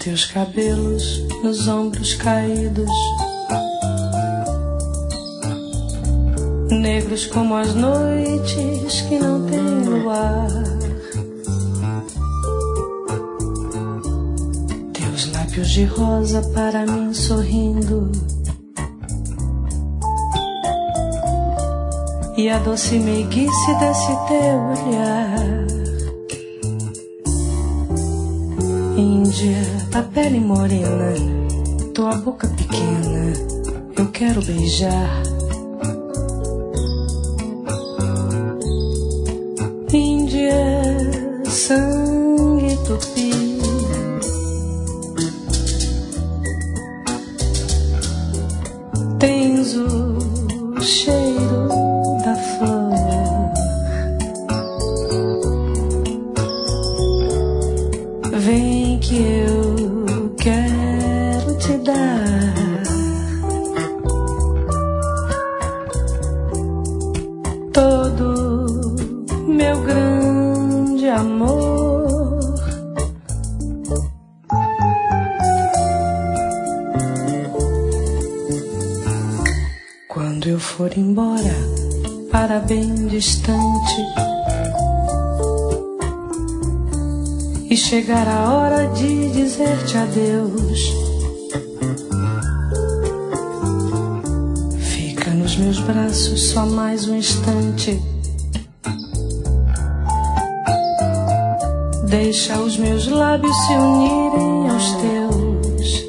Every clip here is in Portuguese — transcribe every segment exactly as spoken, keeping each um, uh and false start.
Teus cabelos nos ombros caídos, negros como as noites que não têm luar. Teus lábios de rosa para mim sorrindo, e a doce meiguice desse teu olhar. Índia, a pele morena, tua boca pequena, eu quero beijar. Índia, sangue tupi, tens o cheiro da flor. Vem que eu quero te dar todo meu grande amor. Quando eu for embora para bem distante e chegar a hora de dizer-te adeus, fica nos meus braços só mais um instante. Deixa os meus lábios se unirem aos teus.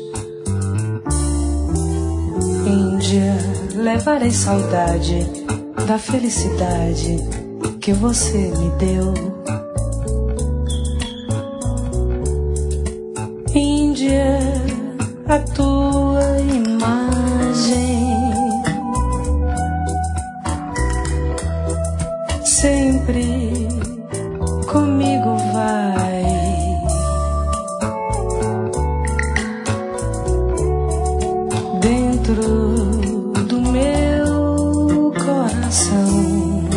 Índia, levarei saudade da felicidade que você me deu. Índia, a tua imagem sempre comigo vai. Dentro do meu coração,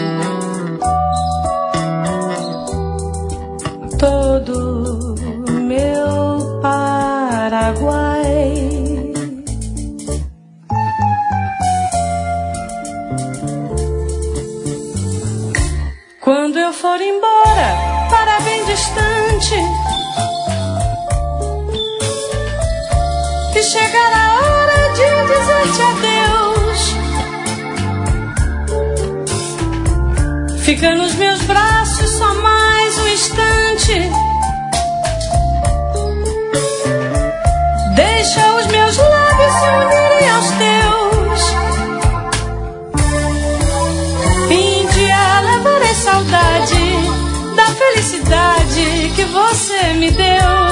todo meu Paraguai. Quando eu for embora para bem distante e chegar a hora de dizer-te adeus, fica nos meus braços só mais um instante. Deixa os meus lábios se unirem aos teus. Índia, levarei saudade da felicidade que você me deu.